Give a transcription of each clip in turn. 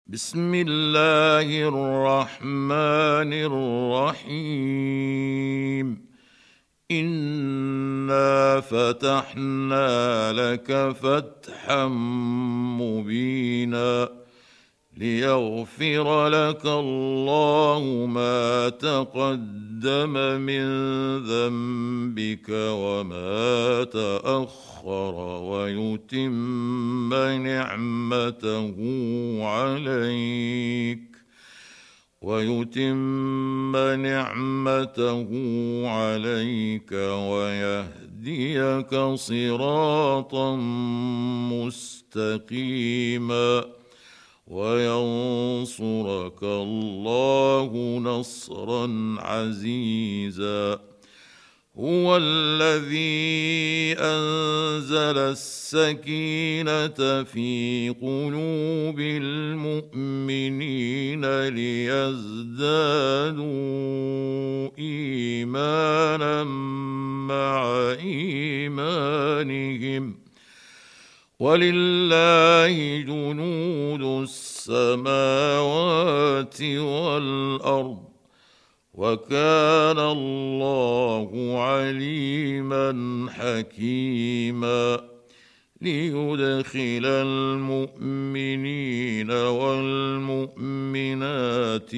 بسم الله الرحمن الرحيم. إنا فتحنا لك فتحا مبينا ليغفر لك الله ما تقدم من ذنبك وما تأخر ويتم نعمته عليك ويهديك صراطا مستقيما وينصرك الله نصرا عزيزا. هو الذي أنزل السكينة في قلوب المؤمنين ليزدادوا إيمانا مع إيمانهم ولله جنود السماوات والأرض وكان الله عليما حكيما. ليدخل المؤمنين والمؤمنات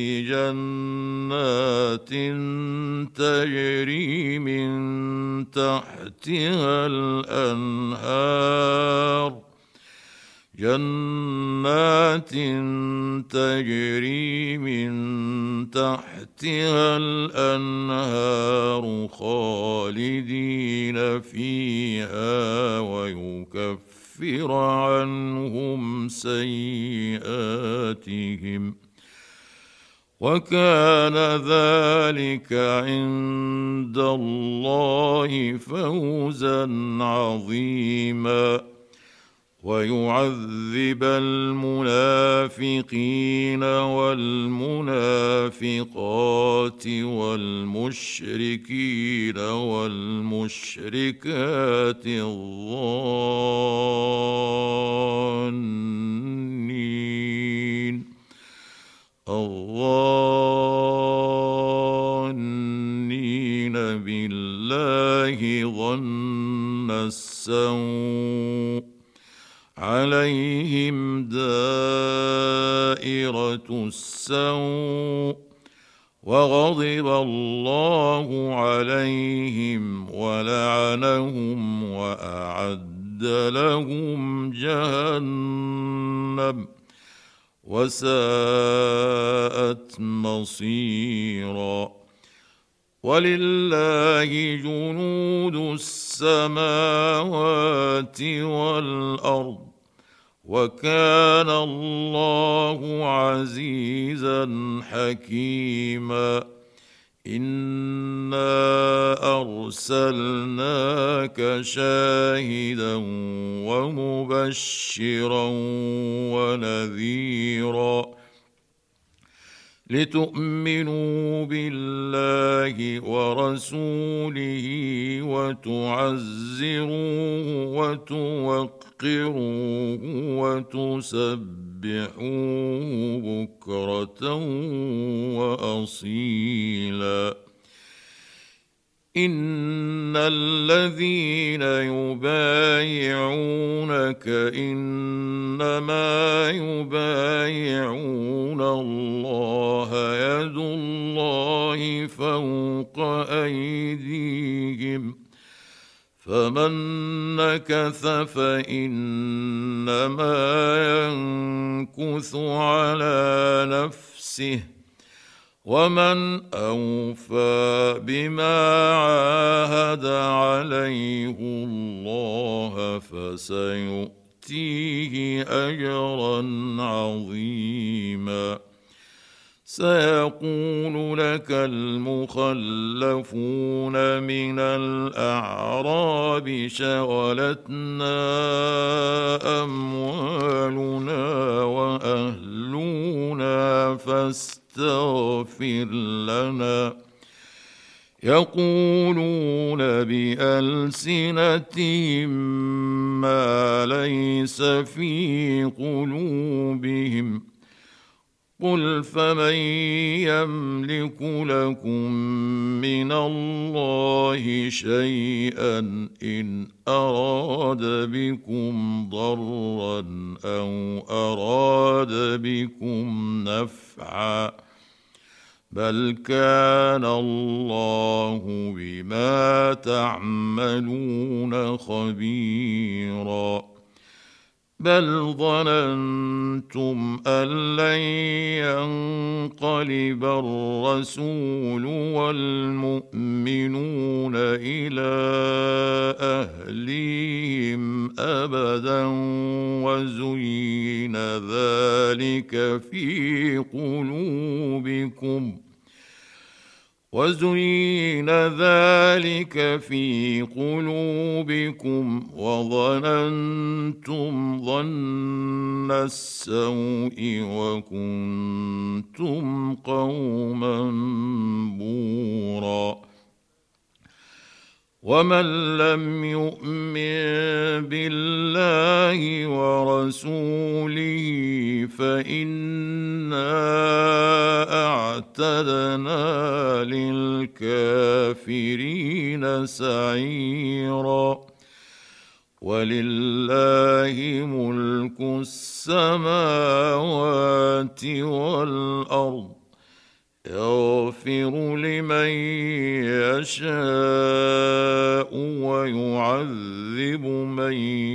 جنات تجري من تحتها الأنهار خالدين فيها ويكفر عنهم سيئاتهم وكان ذلك عند الله فوزا عظيما. ويعذب المنافقين والمنافقات والمشركين والمشركات الظانين بالله ظن السوء عليهم دائرة السوء وغضب الله عليهم ولعنهم وأعد لهم جهنم وساءت مصيرا. ولله جنود السماوات والأرض وكان الله عزيزا حكيما. إنا أرسلناك شاهدا ومبشرا ونذيرا لتؤمنوا بالله ورسوله وتعزروه وتوقروه وتسبحوه بكرة وأصيلا. إن الذين يبايعونك إنما يبايعون الله يد الله فوق أيديهم فمن نكث فإنما ينكث على نفسه ومن أوفى بما عاهد عليه الله فسيؤتيه أجرا عظيما. سيقول لك المخلفون من الأعراب شغلتنا أموالنا وأهلنا فاستغفر لنا. يقولون بألسنتهم ما ليس في قلوبهم قل فمن يملك لكم من الله شيئا إن أراد بكم ضرا أو أراد بكم نفعا بل كان الله بما تعملون خبيرا بل ظننتم أن لن ينقلب الرسول والمؤمنون إلى أهليهم أبدا وزين ذلك في قلوبكم وظننتم ظن السوء وكنتم قوما بورا ومن لم يؤمن بالله ورسوله فإنا أعتدنا للكافرين سعيرا ولله ملك السماوات والأرض يغفر لمن يشاء ويعذب من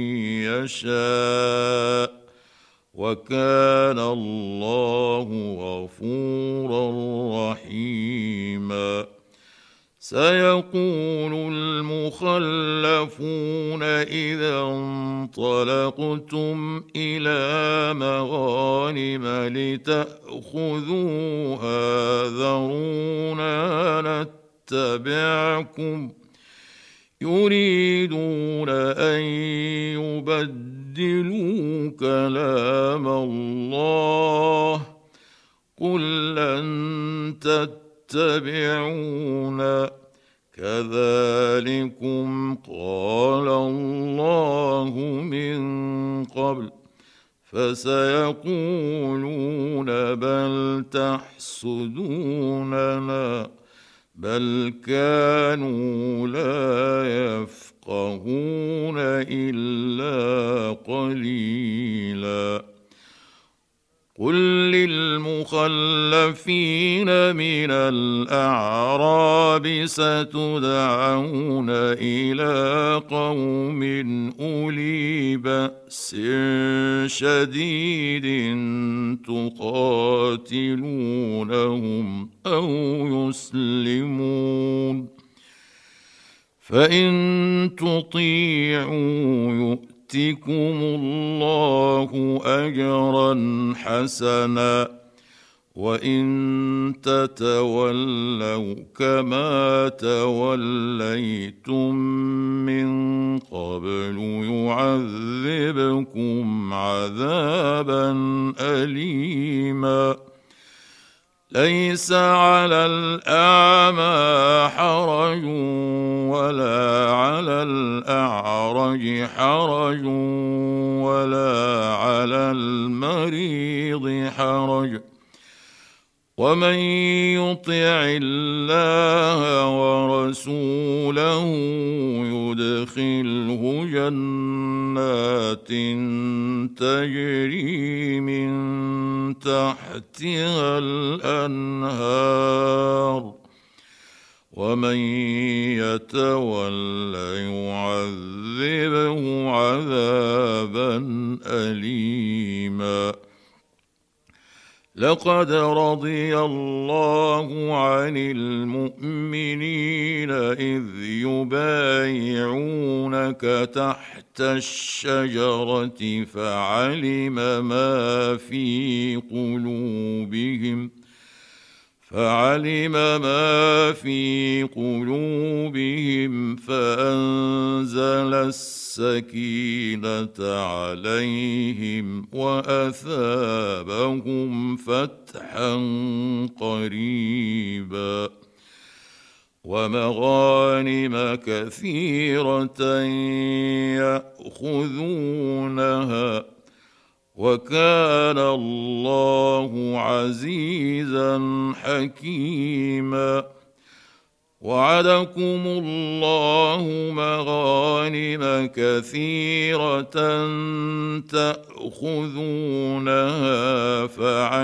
يشاء وكان الله غفورا رحيما سيقول المخلفون إذا انطلقتم إلى مغانم لتأخذوها ذرونا نتبعكم يريدون أن يبدلوا كلام الله قل لن تتبعونا كذلكم قال الله من قبل فسيقولون بل تحسدوننا بل كانوا لا يفقهون إلا قليلا قل للمخلفين من الأعراب ستدعون إلى قوم أولي بأس شديد تقاتلونهم أو يسلمون فإن تطيعوا يؤتكم الله أجرا حسنا وإن تتولوا كما توليتم من قبل يعذبكم عذابا أليما ليس على الأعمى حرج ولا على الأعرج حرج ولا على المريض حرج ومن يطع الله ورسوله يدخله جنات تجري من تحتها الأنهار ومن يتول يعذبه عذابا أليما لقد رضي الله عن المؤمنين إذ يبايعونك تحت الشجرة فعلم ما في قلوبهم فأنزل السكينة عليهم وأثابهم فتحا قريبا ومغانم كثيرة يأخذونها وكان الله عزيزا حكيما. وعدكم الله مغانم كثيرة تأخذونها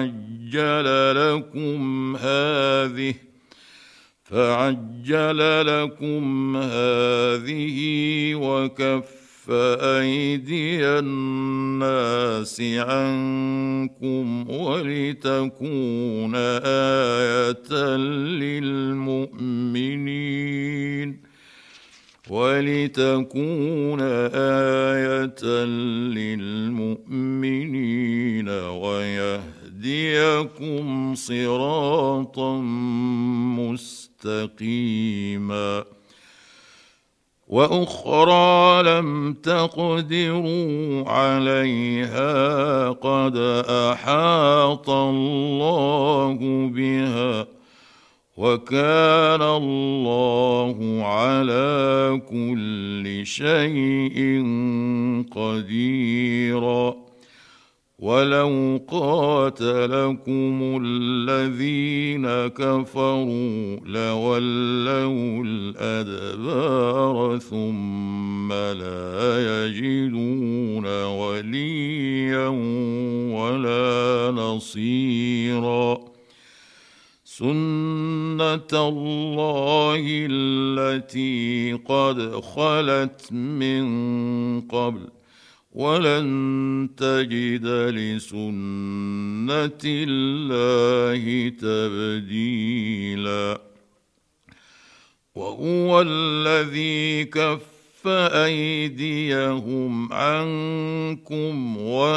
فعجل لكم هذه وكف أيدي الناس عنكم ولتكون آية للمؤمنين ويهديكم صراطا مستقيما. وأخرى لم تقدروا عليها قد أحاط الله بها، وكان الله على كل شيء قديرا. ولو قاتلكم الذين كفروا لولوا الأدبار ثم لا يجدون وليا ولا نصيرا. سنة الله التي قد خلت من قبل ولن تجد لسنة الله تبديلا. وهو الذي كف أيديهم عنكم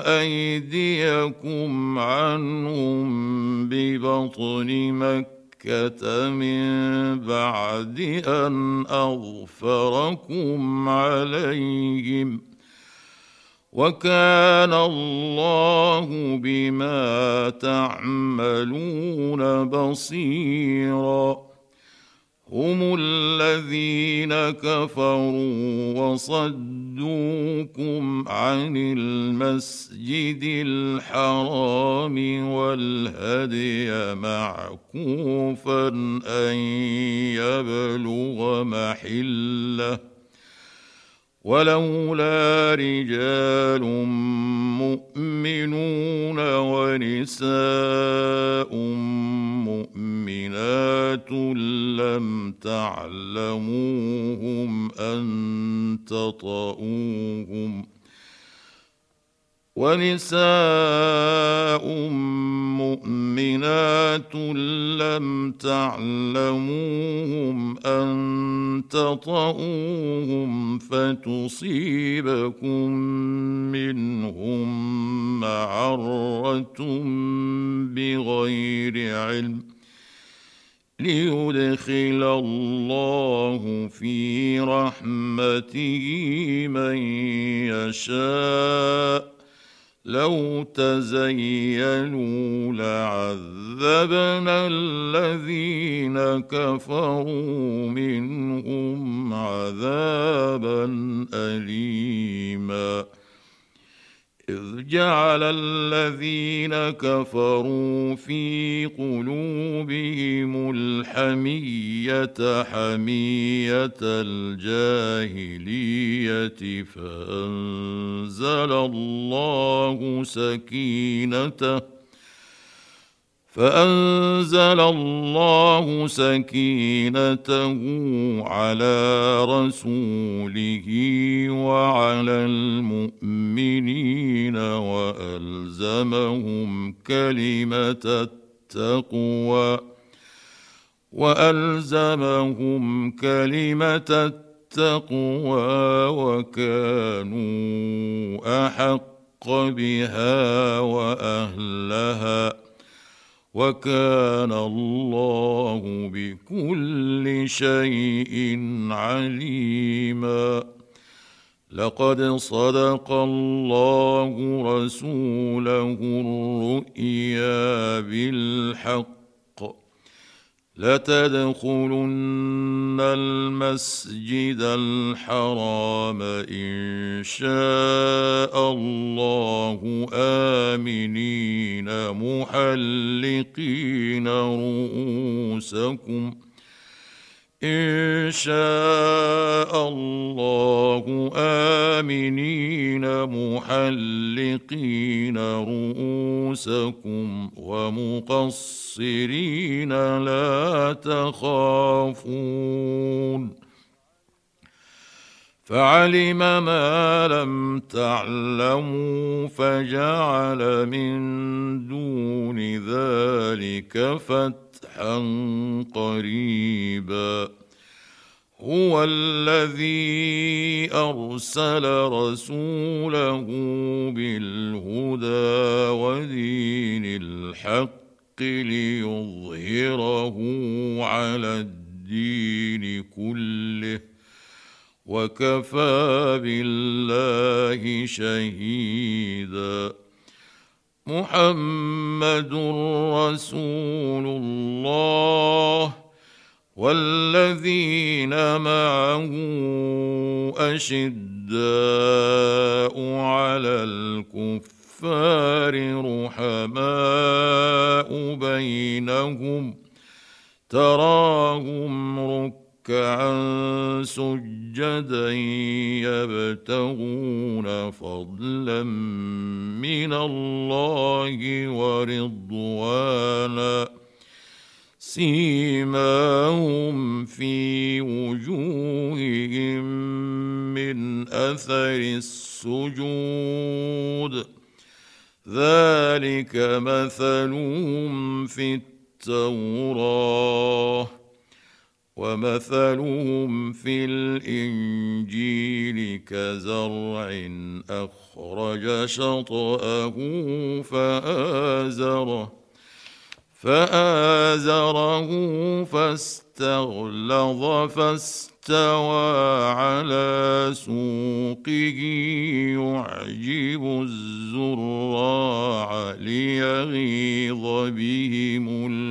وأيديكم عنهم ببطن مكة من بعد أن أظفركم عليهم، وكان الله بما تعملون بصيرا. هم الذين كفروا وصدوكم عن المسجد الحرام والهدي معكوفا أن يبلغ محله، ولولا رجال مؤمنون ونساء مؤمنات لم تعلموهم أن تطؤوهم فتصيبكم منهم معرة بغير علم، ليدخل الله في رحمته من يشاء. لو تزيلوا لعذبنا الذين كفروا منهم عذابا أليما. إذ جعل الذين كفروا في قلوبهم الحمية حمية الجاهلية فأنزل الله سكينته على رسوله وعلى المؤمنين وألزمهم كلمة التقوى وكانوا أحق بها وأهلها، وكان الله بكل شيء عليما. لقد صدق الله رسوله الرؤيا بالحق، لتدخلن المسجد الحرام إن شاء الله آمنين محلقين رؤوسكم إن شاء الله آمنين محلقين رؤوسكم ومقصرين لا تخافون فعلم ما لم تعلموا فجعل من دون ذلك فتحا قريبا هو الذي أرسل رسوله بالهدى ودين الحق ليظهره على الدين كله وكفى بالله شهيدا محمد رسول الله والذين معه أشداء على الكفار رحماء بينهم تراهم ركعا سجدا يبتغون فضلا من الله ورضوانا سيماهم في وجوههم من أثر السجود ذلك مثلهم في التوراة ومثلهم في الإنجيل كزرع أخرج شطأه فآزره فاستغلظ فاستوى على سوقه يعجب الزراع ليغيظ بهم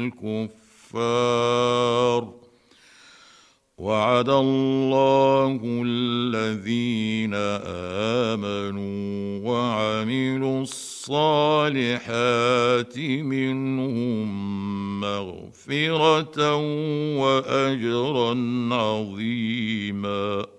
الكفار وعد الله الذين آمنوا وعملوا الصالحات منهم مغفرة وأجرا عظيما